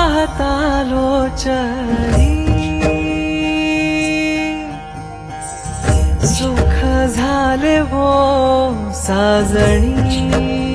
पाहता लोचनी सुख झाले वो साजणी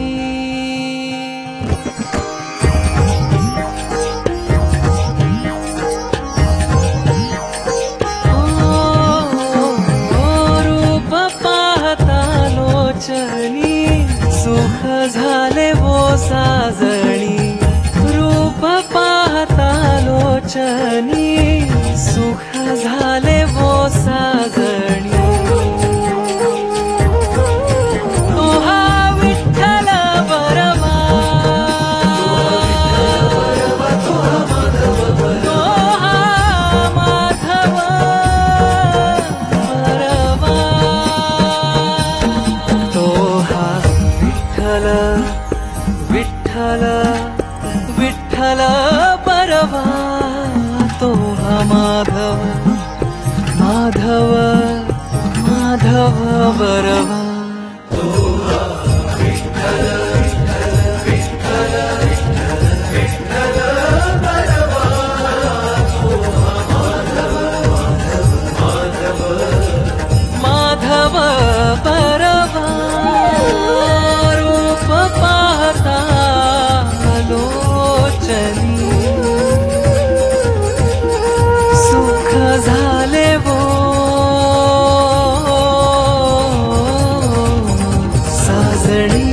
रूप पाहता लोचनी सुख झाले वो साजणी रूप पाहता लोचनी सुख झाले वो साजणी विठ्ठल विठ्ठल बरवा तो हा माधव माधव माधव बरवा तो हा विठ्ठल विठ्ठल विठ्ठल बरवा तो हा माधव माधव माधव बरवा रूप पाहता लोचनी सुख झाले वो साजणी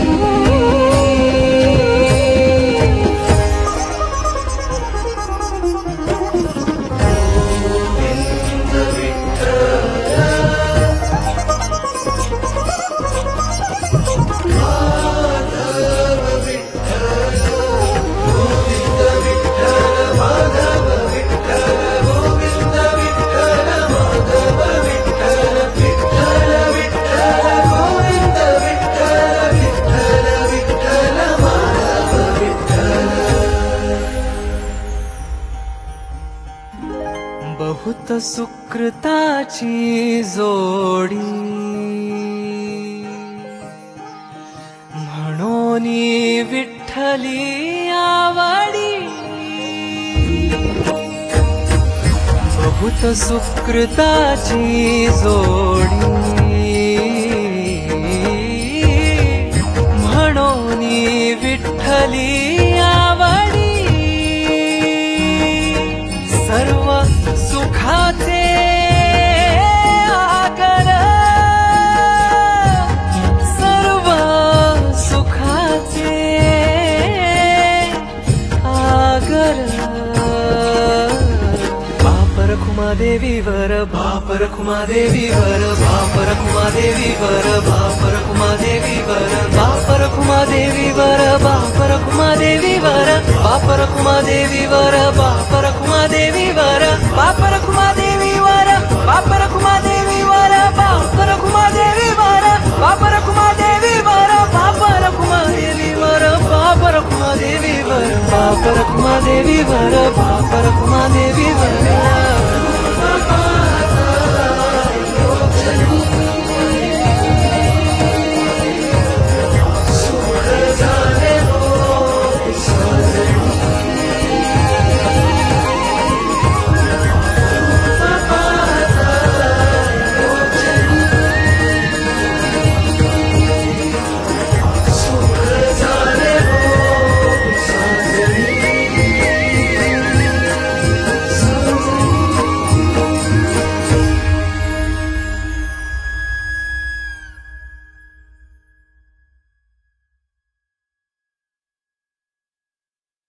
बहुत सुकृताची जोडी म्हणून विठ्ठली आवडी बहुत सुकृताची जोडी म्हणून विठ्ठली आवडी सर्व सुखाचे आगर सर्व सुखाचे आगर बापर खुमादेवीवर बापर खुमादेवीवर बापर खुमादेवीवर बापर खुमादेवीवर बापर खुमादेवीवर बापर खुमादेवीवर बापर खुमादेवीवर बापर खुमादेवीवर बापर खुमादेवीवर बापर खुमादेवीवर बापर खुमादेवीवर बापर खुमादेवीवर बापर खुमादेवीवर बापर खुमादेवीवर बापर खुमादेवीवर बापर